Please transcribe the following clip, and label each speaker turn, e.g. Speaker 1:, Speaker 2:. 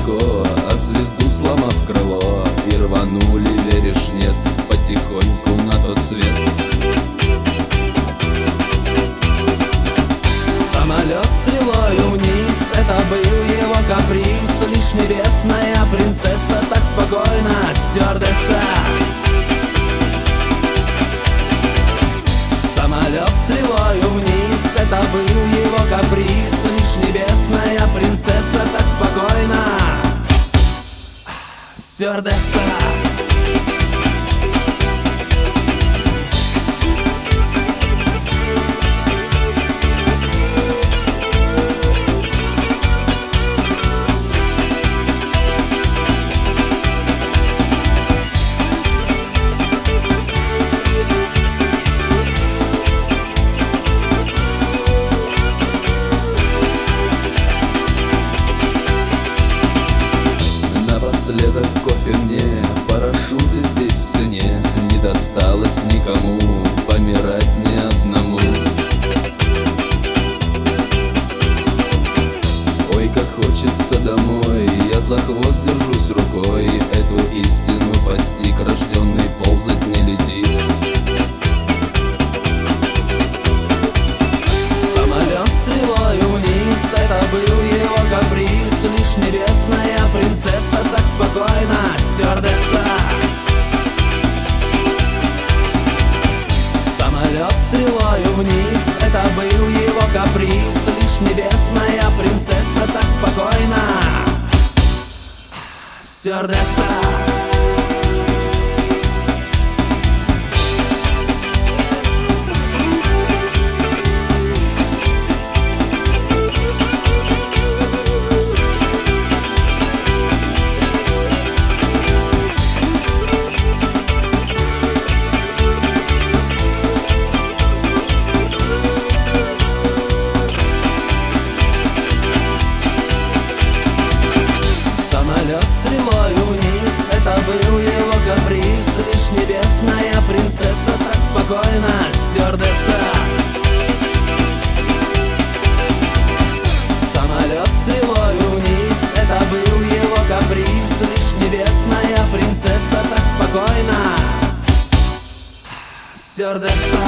Speaker 1: высоко, а звезду сломав крыло, и рванули, веришь, нет, потихоньку на тот свет. Самолет стрелою вниз, это был его каприз. Лишь небесная принцесса так спокойно, стюардесса. Самолет стрелою вниз, это был его каприз. Лишь небесная принцесса так спокойно, стюардесса. Напоследок кофе мне, парашюты здесь в цене. Не досталось никому, помирать ни одному. Ой, как хочется домой, я за хвост держусь рукой. Эту истину постиг, рожденный ползать не летит. Самолет стрелою вниз, это был его каприз. Лишь небесная принцесса так спокойно, стюардесса. Самолет стрелою вниз, это был его каприз. Лишь небесная принцесса так спокойно, стюардесса. Самолет стрелою вниз, это был его каприз. Лишь небесная принцесса так спокойно, стюардесса. Самолет стрелою вниз, это был его каприз. Лишь небесная принцесса так спокойно, стюардесса.